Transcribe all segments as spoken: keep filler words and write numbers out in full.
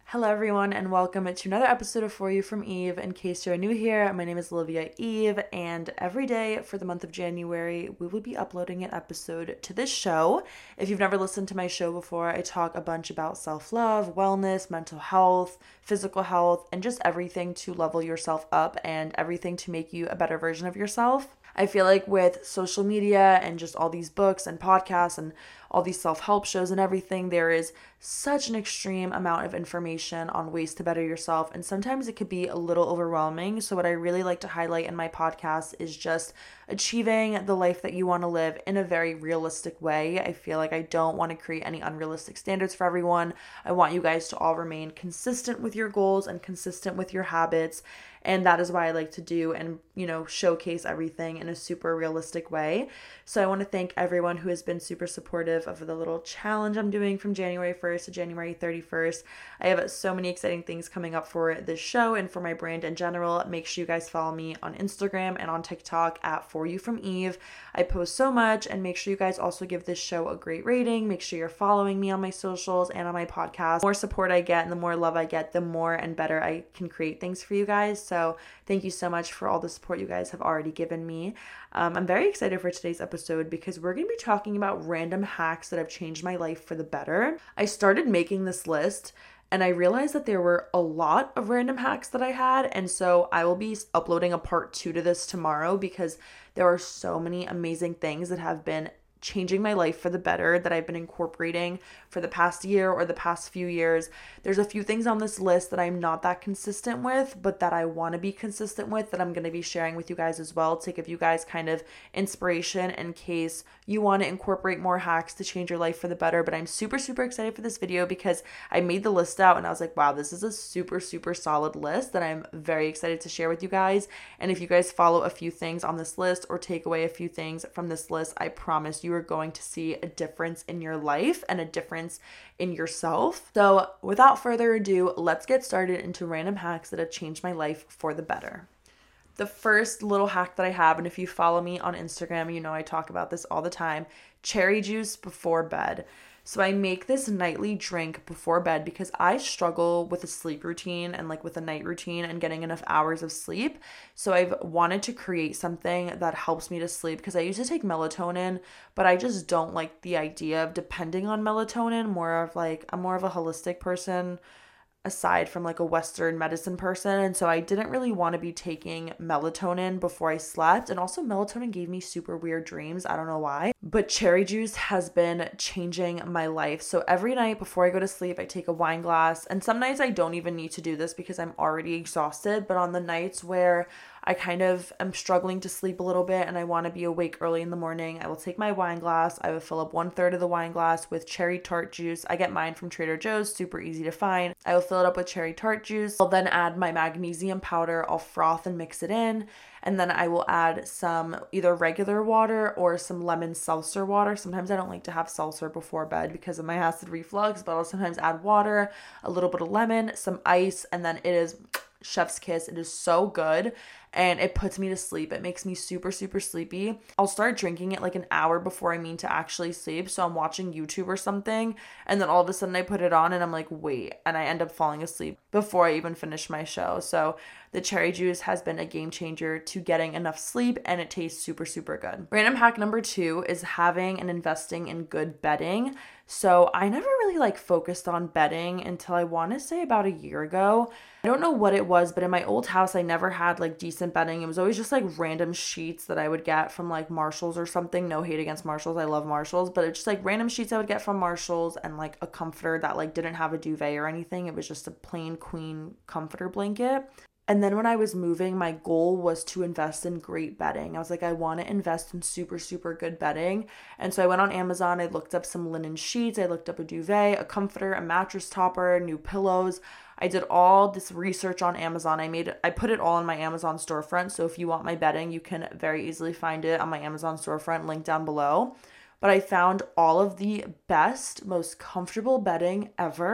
Hello, everyone, and welcome to another episode of For You from Eve. In case you're new here, my name is Olivia Eve, and every day for the month of January, we will be uploading an episode to this show. If you've never listened to my show before, I talk a bunch about self-love, wellness, mental health, physical health, and just everything to level yourself up and everything to make you a better version of yourself. I feel like with social media and just all these books and podcasts and all these self-help shows and everything, there is such an extreme amount of information on ways to better yourself, and sometimes it could be a little overwhelming. So what I really like to highlight in my podcast is just achieving the life that you want to live in a very realistic way. I feel like I don't want to create any unrealistic standards for everyone. I want you guys to all remain consistent with your goals and consistent with your habits. And that is why I like to do and, you know, showcase everything in a super realistic way. So I want to thank everyone who has been super supportive of the little challenge I'm doing from January first to January thirty-first. I have so many exciting things coming up for this show and for my brand in general. Make sure you guys follow me on Instagram and on TikTok at For You From Eve. I post so much, and make sure you guys also give this show a great rating. Make sure you're following me on my socials and on my podcast. The more support I get and the more love I get, the more and better I can create things for you guys. So thank you so much for all the support you guys have already given me. Um, I'm very excited for today's episode because we're going to be talking about random hacks that have changed my life for the better. I started making this list and I realized that there were a lot of random hacks that I had. And so I will be uploading a part two to this tomorrow because there are so many amazing things that have been changing my life for the better that I've been incorporating for the past year or the past few years. There's a few things on this list that I'm not that consistent with, but that I want to be consistent with, that I'm going to be sharing with you guys as well to give you guys kind of inspiration in case you want to incorporate more hacks to change your life for the better. But I'm super, super excited for this video because I made the list out and I was like, wow, this is a super, super solid list that I'm very excited to share with you guys. And if you guys follow a few things on this list or take away a few things from this list, I promise you you are going to see a difference in your life and a difference in yourself. So without further ado, let's get started into random hacks that have changed my life for the better. The first little hack that I have, and if you follow me on Instagram, you know I talk about this all the time, cherry juice before bed. So I make this nightly drink before bed because I struggle with a sleep routine and like with a night routine and getting enough hours of sleep. So I've wanted to create something that helps me to sleep because I used to take melatonin, but I just don't like the idea of depending on melatonin. More of like, I'm more of a holistic person aside from like a Western medicine person. And so I didn't really want to be taking melatonin before I slept. And also melatonin gave me super weird dreams. I don't know why, but cherry juice has been changing my life. So every night before I go to sleep, I take a wine glass, and some nights I don't even need to do this because I'm already exhausted. But on the nights where I kind of am struggling to sleep a little bit and I want to be awake early in the morning, I will take my wine glass. I will fill up one third of the wine glass with cherry tart juice. I get mine from Trader Joe's, super easy to find. I will fill it up with cherry tart juice. I'll then add my magnesium powder. I'll froth and mix it in. And then I will add some either regular water or some lemon seltzer water. Sometimes I don't like to have seltzer before bed because of my acid reflux, but I'll sometimes add water, a little bit of lemon, some ice, and then it is chef's kiss. It is so good. And it puts me to sleep. It makes me super, super sleepy. I'll start drinking it like an hour before I mean to actually sleep. So I'm watching YouTube or something, and then all of a sudden I put it on and I'm like, wait, and I end up falling asleep before I even finish my show. So the cherry juice has been a game changer to getting enough sleep, and it tastes super, super good. Random hack number two is having and investing in good bedding. So I never really like focused on bedding until I want to say about a year ago. I don't know what it was, but in my old house, I never had like decent bedding. It was always just like random sheets that I would get from like Marshalls or something. No hate against Marshalls. I love Marshalls, but it's just like random sheets I would get from Marshalls and like a comforter that like didn't have a duvet or anything. It was just a plain queen comforter blanket. And then when I was moving, my goal was to invest in great bedding. I was like, I want to invest in super, super good bedding. And so I went on Amazon. I looked up some linen sheets. I looked up a duvet, a comforter, a mattress topper, new pillows. I did all this research on Amazon. I made it, I put it all on my Amazon storefront. So if you want my bedding, you can very easily find it on my Amazon storefront, link down below. But I found all of the best, most comfortable bedding ever.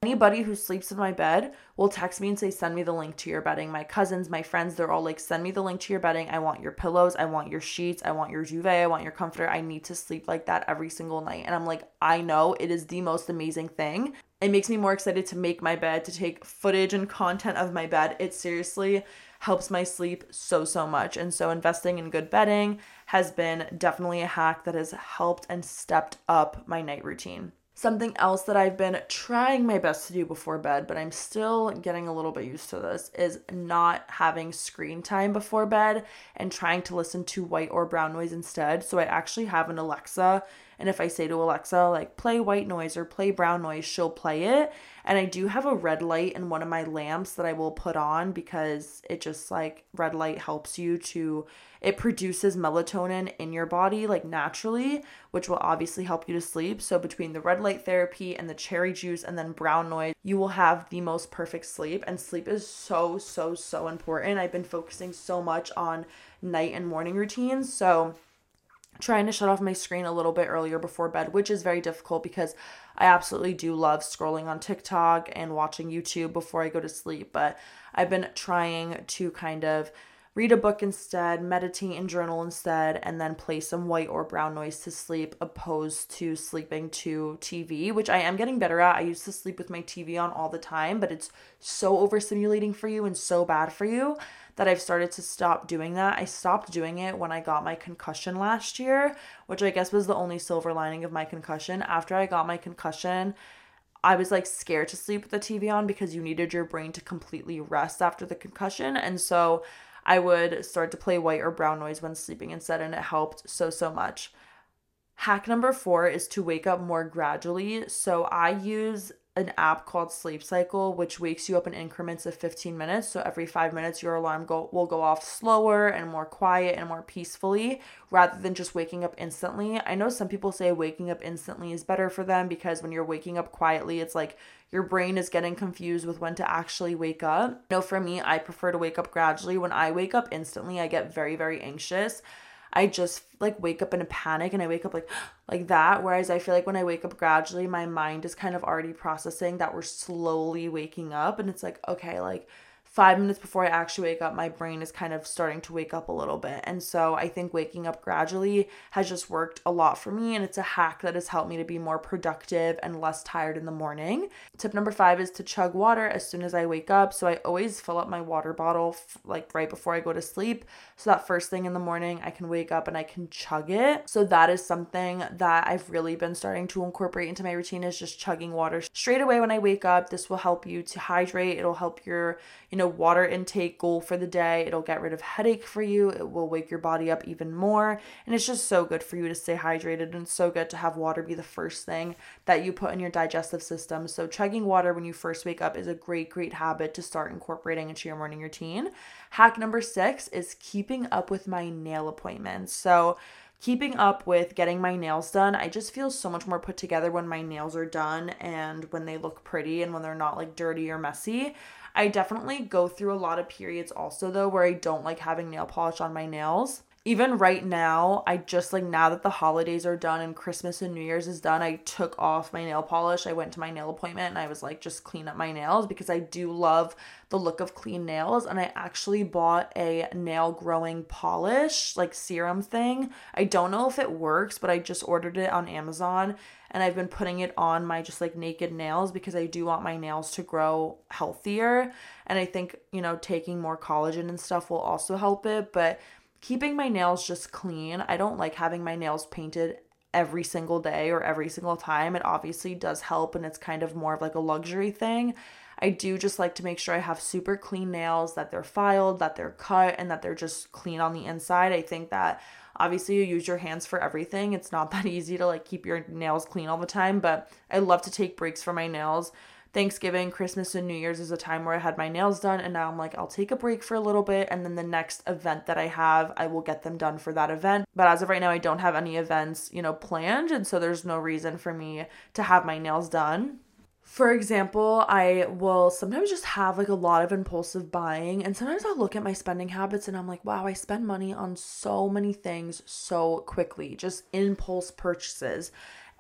Anybody who sleeps in my bed will text me and say, send me the link to your bedding. My cousins, my friends, they're all like, send me the link to your bedding. I want your pillows. I want your sheets. I want your duvet. I want your comforter. I need to sleep like that every single night. And I'm like, I know, it is the most amazing thing. It makes me more excited to make my bed, to take footage and content of my bed. It seriously helps my sleep so, so much. And so investing in good bedding has been definitely a hack that has helped and stepped up my night routine. Something else that I've been trying my best to do before bed, but I'm still getting a little bit used to this, is not having screen time before bed and trying to listen to white or brown noise instead. So I actually have an Alexa, and if I say to Alexa, like, play white noise or play brown noise, she'll play it. And I do have a red light in one of my lamps that I will put on because it just, like, red light helps you to, it produces melatonin in your body, like, naturally, which will obviously help you to sleep. So between the red light therapy and the cherry juice and then brown noise, you will have the most perfect sleep. And sleep is so, so, so important. I've been focusing so much on night and morning routines. So trying to shut off my screen a little bit earlier before bed, which is very difficult because I absolutely do love scrolling on TikTok and watching YouTube before I go to sleep. But I've been trying to kind of read a book instead, meditate and journal instead, and then play some white or brown noise to sleep, opposed to sleeping to T V, which I am getting better at. I used to sleep with my T V on all the time, but it's so overstimulating for you and so bad for you that I've started to stop doing that. I stopped doing it when I got my concussion last year, which I guess was the only silver lining of my concussion. After I got my concussion, I was like scared to sleep with the T V on because you needed your brain to completely rest after the concussion. And so I would start to play white or brown noise when sleeping instead, and it helped so, so much. Hack number four is to wake up more gradually. So I use an app called Sleep Cycle, which wakes you up in increments of fifteen minutes. So every five minutes, your alarm go, will go off slower and more quiet and more peacefully rather than just waking up instantly. I know some people say waking up instantly is better for them because when you're waking up quietly, it's like your brain is getting confused with when to actually wake up. No, for me, I prefer to wake up gradually. When I wake up instantly, I get very, very anxious. I just like wake up in a panic and I wake up like like that. Whereas I feel like when I wake up gradually, my mind is kind of already processing that we're slowly waking up. And it's like, okay, like five minutes before I actually wake up, my brain is kind of starting to wake up a little bit. And so I think waking up gradually has just worked a lot for me. And it's a hack that has helped me to be more productive and less tired in the morning. Tip number five is to chug water as soon as I wake up. So I always fill up my water bottle f- like right before I go to sleep. So that first thing in the morning, I can wake up and I can chug it. So that is something that I've really been starting to incorporate into my routine, is just chugging water straight away when I wake up. This will help you to hydrate. It'll help your, you know, water intake goal for the day. It'll get rid of headache for you. It will wake your body up even more. And it's just so good for you to stay hydrated, and it's so good to have water be the first thing that you put in your digestive system. So chugging water when you first wake up is a great, great habit to start incorporating into your morning routine. Hack number six is keeping up with my nail appointments. So keeping up with getting my nails done, I just feel so much more put together when my nails are done and when they look pretty and when they're not like dirty or messy. I definitely go through a lot of periods also though where I don't like having nail polish on my nails. Even right now, I just like, now that the holidays are done and Christmas and New Year's is done, I took off my nail polish. I went to my nail appointment and I was like, just clean up my nails because I do love the look of clean nails. And I actually bought a nail growing polish, like serum thing. I don't know if it works, but I just ordered it on Amazon and I've been putting it on my just like naked nails because I do want my nails to grow healthier. And I think, you know, taking more collagen and stuff will also help it. But keeping my nails just clean. I don't like having my nails painted every single day or every single time. It obviously does help and it's kind of more of like a luxury thing. I do just like to make sure I have super clean nails, that they're filed, that they're cut, and that they're just clean on the inside. I think that obviously you use your hands for everything. It's not that easy to like keep your nails clean all the time, but I love to take breaks for my nails. Thanksgiving, Christmas, and New Year's is a time where I had my nails done, and now I'm like, I'll take a break for a little bit, and then the next event that I have, I will get them done for that event. But as of right now, I don't have any events, you know, planned, and so there's no reason for me to have my nails done. For example, I will sometimes just have like a lot of impulsive buying, and sometimes I'll look at my spending habits and I'm like, wow, I spend money on so many things so quickly, just impulse purchases.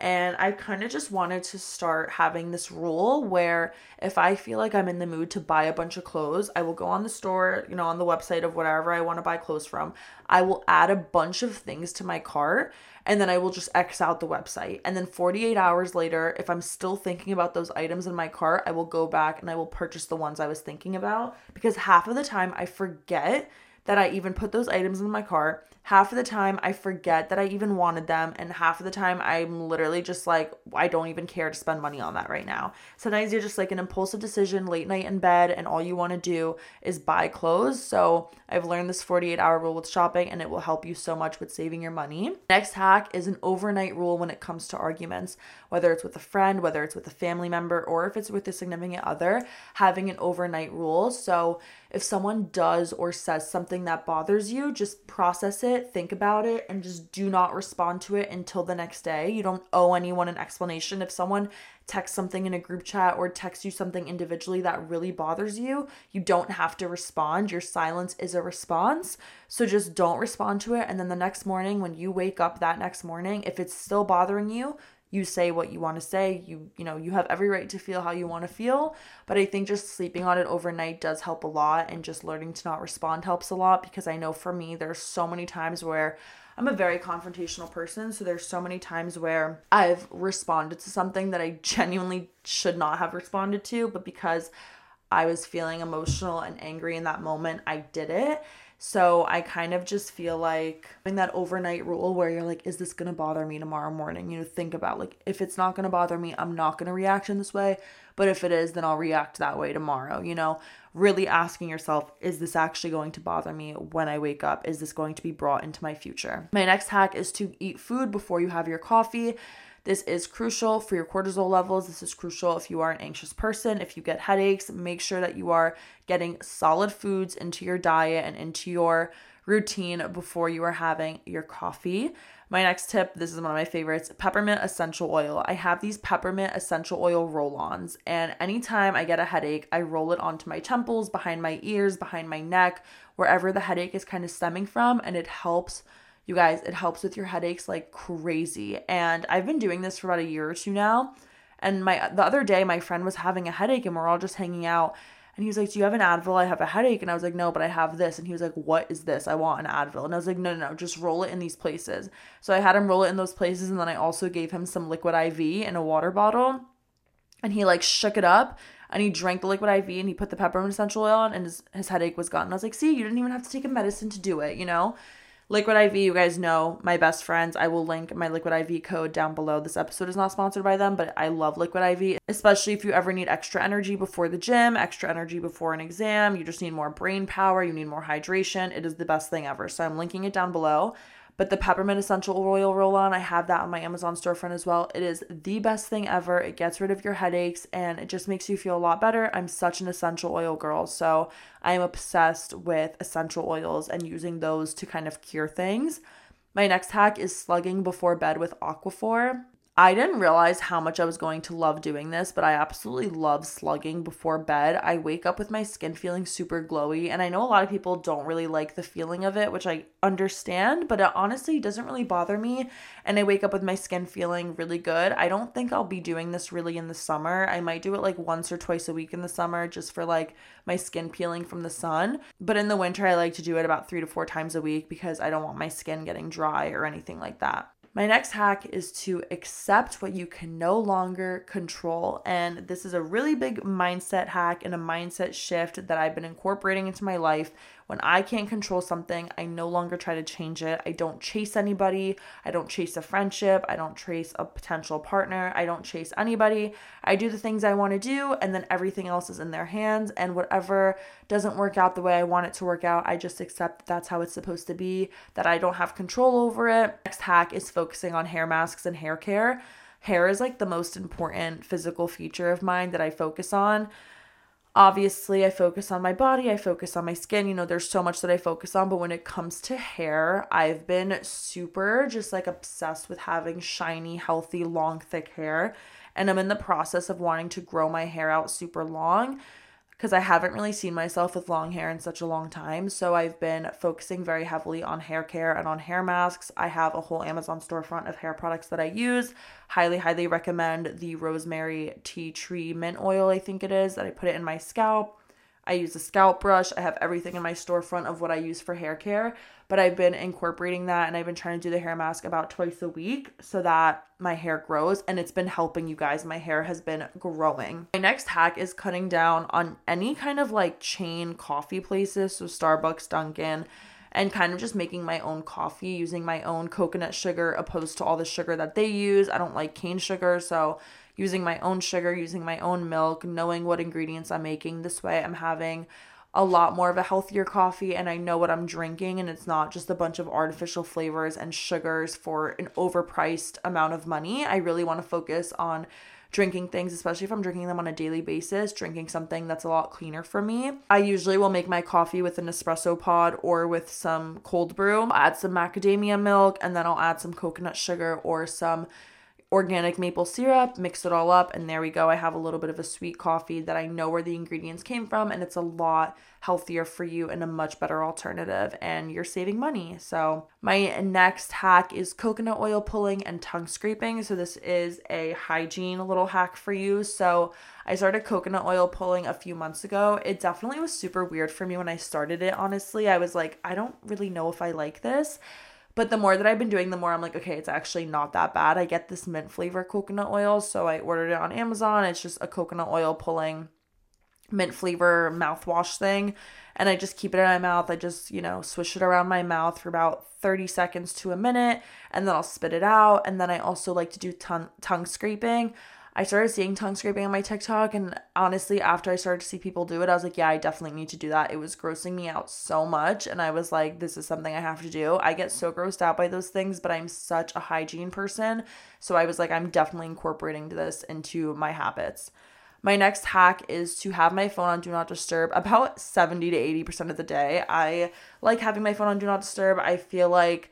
And I kind of just wanted to start having this rule where if I feel like I'm in the mood to buy a bunch of clothes, I will go on the store, you know, on the website of whatever I want to buy clothes from. I will add a bunch of things to my cart, and then I will just X out the website. And then forty-eight hours later, if I'm still thinking about those items in my cart, I will go back and I will purchase the ones I was thinking about, because half of the time I forget that I even put those items in my cart. Half of the time I forget that I even wanted them, and half of the time I'm literally just like, I don't even care to spend money on that right now. Sometimes you're just like an impulsive decision late night in bed and all you want to do is buy clothes. So I've learned this forty-eight hour rule with shopping, and it will help you so much with saving your money. Next hack is an overnight rule when it comes to arguments, whether it's with a friend, whether it's with a family member, or if it's with a significant other, having an overnight rule. So if someone does or says something that bothers you, just process it, think about it, and just do not respond to it until the next day. You don't owe anyone an explanation. If someone texts something in a group chat or texts you something individually that really bothers you, you don't have to respond. Your silence is a response. So just don't respond to it. And then the next morning, when you wake up that next morning, if it's still bothering you, you say what you want to say. You, you know, you have every right to feel how you want to feel. But I think just sleeping on it overnight does help a lot, and just learning to not respond helps a lot, because I know for me, there's so many times where I'm a very confrontational person. So there's so many times where I've responded to something that I genuinely should not have responded to, but because I was feeling emotional and angry in that moment, I did it. So I kind of just feel like having that overnight rule where you're like, is this going to bother me tomorrow morning? You know, think about like, if it's not going to bother me, I'm not going to react in this way. But if it is, then I'll react that way tomorrow. You know, really asking yourself, is this actually going to bother me when I wake up? Is this going to be brought into my future? My next hack is to eat food before you have your coffee. This is crucial for your cortisol levels. This is crucial if you are an anxious person. If you get headaches, make sure that you are getting solid foods into your diet and into your routine before you are having your coffee. My next tip, this is one of my favorites, peppermint essential oil. I have these peppermint essential oil roll-ons, and anytime I get a headache, I roll it onto my temples, behind my ears, behind my neck, wherever the headache is kind of stemming from, and it helps. You guys, it helps with your headaches like crazy. And I've been doing this for about a year or two now. And my the other day, my friend was having a headache and we're all just hanging out. And he was like, do you have an Advil? I have a headache. And I was like, no, but I have this. And he was like, what is this? I want an Advil. And I was like, no, no, no, just roll it in these places. So I had him roll it in those places. And then I also gave him some liquid I V in a water bottle. And he like shook it up. And he drank the liquid I V and he put the peppermint essential oil on, and his, his headache was gone. And I was like, see, you didn't even have to take a medicine to do it, you know? Liquid I V, you guys know, my best friends. I will link my Liquid I V code down below. This episode is not sponsored by them, but I love Liquid I V, especially if you ever need extra energy before the gym, extra energy before an exam. You just need more brain power. You need more hydration. It is the best thing ever. So I'm linking it down below. But the peppermint essential oil roll-on, I have that on my Amazon storefront as well. It is the best thing ever. It gets rid of your headaches and it just makes you feel a lot better. I'm such an essential oil girl, so I am obsessed with essential oils and using those to kind of cure things. My next hack is slugging before bed with Aquaphor. I didn't realize how much I was going to love doing this, but I absolutely love slugging before bed. I wake up with my skin feeling super glowy, and I know a lot of people don't really like the feeling of it, which I understand, but it honestly doesn't really bother me, and I wake up with my skin feeling really good. I don't think I'll be doing this really in the summer. I might do it like once or twice a week in the summer just for like my skin peeling from the sun, but in the winter I like to do it about three to four times a week because I don't want my skin getting dry or anything like that. My next hack is to accept what you can no longer control. And this is a really big mindset hack and a mindset shift that I've been incorporating into my life. When I can't control something, I no longer try to change it. I don't chase anybody. I don't chase a friendship. I don't chase a potential partner. I don't chase anybody. I do the things I want to do, and then everything else is in their hands. And whatever doesn't work out the way I want it to work out, I just accept that that's how it's supposed to be, that I don't have control over it. Next hack is focusing on hair masks and hair care. Hair is like the most important physical feature of mine that I focus on. Obviously, I focus on my body, I focus on my skin, you know, there's so much that I focus on, but when it comes to hair, I've been super just like obsessed with having shiny, healthy, long, thick hair, and I'm in the process of wanting to grow my hair out super long, because I haven't really seen myself with long hair in such a long time. So I've been focusing very heavily on hair care and on hair masks. I have a whole Amazon storefront of hair products that I use. Highly, highly recommend the rosemary tea tree mint oil, I think it is, that I put it in my scalp. I use a scalp brush. I have everything in my storefront of what I use for hair care, but I've been incorporating that, and I've been trying to do the hair mask about twice a week so that my hair grows, and it's been helping, you guys. My hair has been growing. My next hack is cutting down on any kind of like chain coffee places, so Starbucks, Dunkin', and kind of just making my own coffee using my own coconut sugar opposed to all the sugar that they use. I don't like cane sugar, so using my own sugar, using my own milk, knowing what ingredients I'm making. This way I'm having a lot more of a healthier coffee, and I know what I'm drinking, and it's not just a bunch of artificial flavors and sugars for an overpriced amount of money. I really want to focus on drinking things, especially if I'm drinking them on a daily basis, drinking something that's a lot cleaner for me. I usually will make my coffee with an espresso pod or with some cold brew. I'll add some macadamia milk, and then I'll add some coconut sugar or some organic maple syrup, mix it all up, and there we go. I have a little bit of a sweet coffee that I know where the ingredients came from, and it's a lot healthier for you and a much better alternative, and you're saving money. So my next hack is coconut oil pulling and tongue scraping. So this is a hygiene little hack for you. So I started coconut oil pulling a few months ago. It definitely was super weird for me when I started it, honestly. I was like, I don't really know if I like this. But the more that I've been doing, the more I'm like, okay, it's actually not that bad. I get this mint flavor coconut oil, so I ordered it on Amazon. It's just a coconut oil pulling mint flavor mouthwash thing, and I just keep it in my mouth. I just, you know, swish it around my mouth for about thirty seconds to a minute, and then I'll spit it out. And then I also like to do tongue tongue scraping. I started seeing tongue scraping on my TikTok, and honestly, after I started to see people do it, I was like, yeah, I definitely need to do that. It was grossing me out so much, and I was like, this is something I have to do. I get so grossed out by those things, but I'm such a hygiene person, so I was like, I'm definitely incorporating this into my habits. My next hack is to have my phone on Do Not Disturb about seventy to eighty percent of the day. I like having my phone on Do Not Disturb. I feel like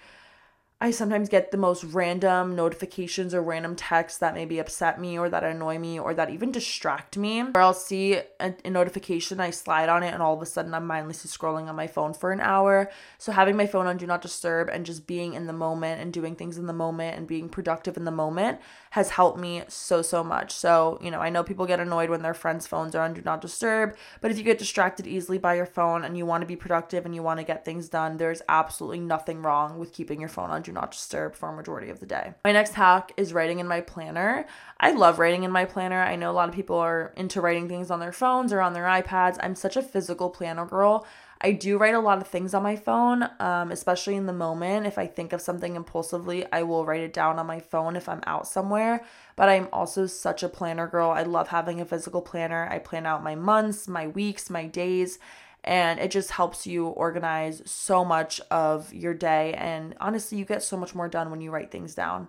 I sometimes get the most random notifications or random texts that maybe upset me or that annoy me or that even distract me. Or I'll see a, a notification, I slide on it, and all of a sudden I'm mindlessly scrolling on my phone for an hour. So having my phone on Do Not Disturb and just being in the moment and doing things in the moment and being productive in the moment has helped me so, so much. So, you know, I know people get annoyed when their friends' phones are on Do Not Disturb, but if you get distracted easily by your phone and you want to be productive and you want to get things done, there's absolutely nothing wrong with keeping your phone on Do Not Disturb for a majority of the day. My next hack is writing in my planner. I love writing in my planner. I know a lot of people are into writing things on their phones or on their iPads. I'm such a physical planner girl. I do write a lot of things on my phone, um, especially in the moment. If I think of something impulsively, I will write it down on my phone if I'm out somewhere. But I'm also such a planner girl. I love having a physical planner. I plan out my months, my weeks, my days, and it just helps you organize so much of your day. And honestly, you get so much more done when you write things down.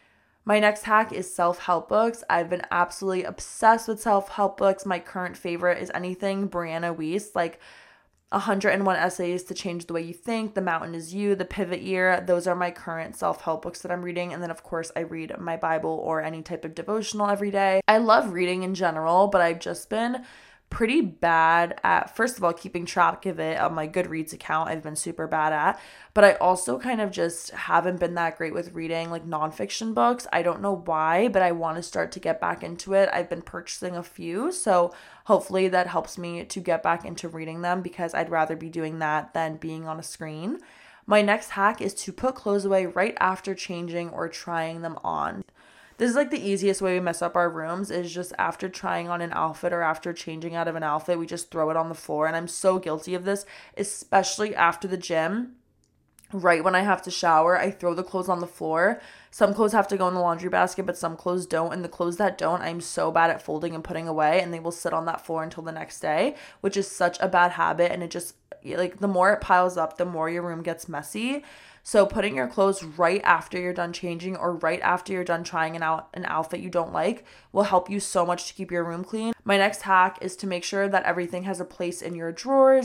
My next hack is self-help books. I've been absolutely obsessed with self-help books. My current favorite is anything Brianna Wiest, like one hundred one Essays to Change the Way You Think, The Mountain Is You, The Pivot Year. Those are my current self-help books that I'm reading. And then, of course, I read my Bible or any type of devotional every day. I love reading in general, but I've just been pretty bad at, first of all, keeping track of it on my Goodreads account. I've been super bad at, but I also kind of just haven't been that great with reading like nonfiction books. I don't know why, but I want to start to get back into it. I've been purchasing a few, so hopefully that helps me to get back into reading them, because I'd rather be doing that than being on a screen. My next hack is to put clothes away right after changing or trying them on. This is like the easiest way we mess up our rooms, is just after trying on an outfit or after changing out of an outfit, we just throw it on the floor. And I'm so guilty of this, especially after the gym. Right when I have to shower, I throw the clothes on the floor. Some clothes have to go in the laundry basket, but some clothes don't. And the clothes that don't, I'm so bad at folding and putting away, and they will sit on that floor until the next day, which is such a bad habit. And it just, like, the more it piles up, the more your room gets messy. So putting your clothes right after you're done changing or right after you're done trying an out an outfit you don't like will help you so much to keep your room clean. My next hack is to make sure that everything has a place in your drawers.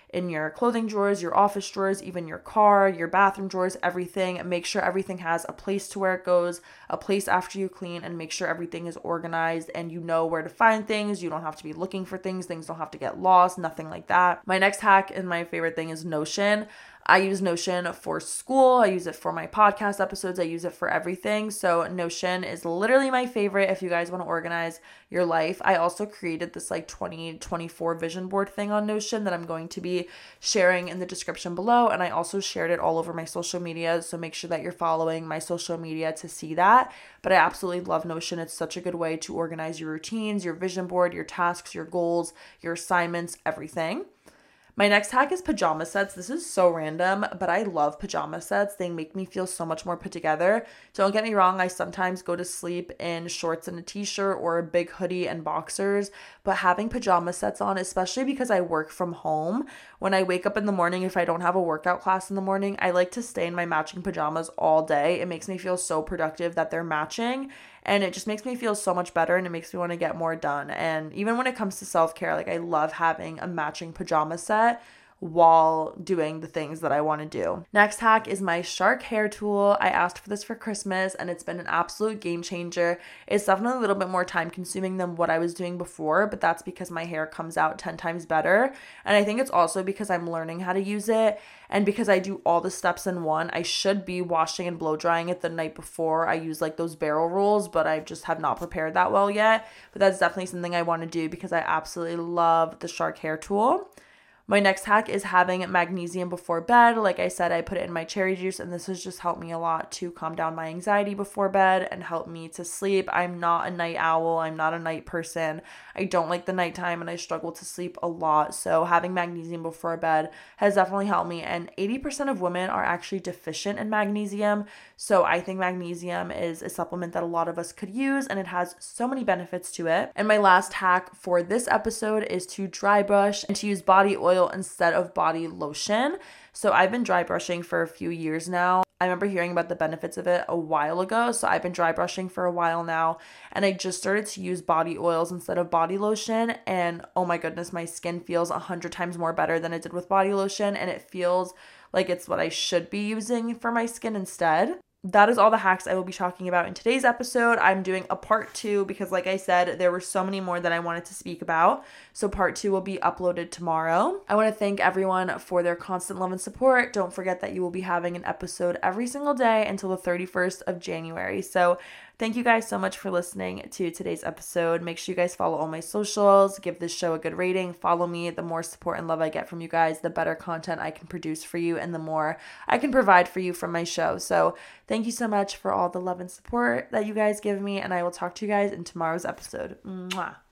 in your clothing drawers, your office drawers, even your car, your bathroom drawers, everything. Make sure everything has a place to where it goes, a place after you clean, and make sure everything is organized and you know where to find things. You don't have to be looking for things. Things don't have to get lost, nothing like that. My next hack and my favorite thing is Notion. I use Notion for school. I use it for my podcast episodes. I use it for everything. So Notion is literally my favorite if you guys want to organize your life. I also created this like twenty twenty-four vision board thing on Notion that I'm going to be sharing in the description below. And I also shared it all over my social media. So make sure that you're following my social media to see that. But I absolutely love Notion. It's such a good way to organize your routines, your vision board, your tasks, your goals, your assignments, everything. My next hack is pajama sets. This is so random, but I love pajama sets. They make me feel so much more put together. Don't get me wrong, I sometimes go to sleep in shorts and a t-shirt or a big hoodie and boxers, but having pajama sets on, especially because I work from home, when I wake up in the morning, if I don't have a workout class in the morning, I like to stay in my matching pajamas all day. It makes me feel so productive that they're matching. And it just makes me feel so much better and it makes me want to get more done. And even when it comes to self-care, like I love having a matching pajama set while doing the things that I want to do. Next hack is my Shark hair tool. I asked for this for Christmas and it's been an absolute game changer. It's definitely a little bit more time consuming than what I was doing before, but that's because my hair comes out ten times better. And I think it's also because I'm learning how to use it. And because I do all the steps in one, I should be washing and blow drying it the night before I use like those barrel rolls, but I just have not prepared that well yet. But that's definitely something I want to do because I absolutely love the Shark hair tool. My next hack is having magnesium before bed. Like I said, I put it in my cherry juice and this has just helped me a lot to calm down my anxiety before bed and help me to sleep. I'm not a night owl. I'm not a night person. I don't like the nighttime and I struggle to sleep a lot. So having magnesium before bed has definitely helped me. And eighty percent of women are actually deficient in magnesium. So I think magnesium is a supplement that a lot of us could use and it has so many benefits to it. And my last hack for this episode is to dry brush and to use body oil instead of body lotion. So I've been dry brushing for a few years now. I remember hearing about the benefits of it a while ago. So I've been dry brushing for a while now and I just started to use body oils instead of body lotion. And oh my goodness, my skin feels a hundred times more better than it did with body lotion. And it feels like it's what I should be using for my skin instead. That is all the hacks I will be talking about in today's episode. I'm doing a part two because like I said, there were so many more that I wanted to speak about. So part two will be uploaded tomorrow. I want to thank everyone for their constant love and support. Don't forget that you will be having an episode every single day until the thirty-first of January. So thank you guys so much for listening to today's episode. Make sure you guys follow all my socials, give this show a good rating, follow me. The more support and love I get from you guys, the better content I can produce for you and the more I can provide for you from my show. So thank you so much for all the love and support that you guys give me, and I will talk to you guys in tomorrow's episode. Mwah.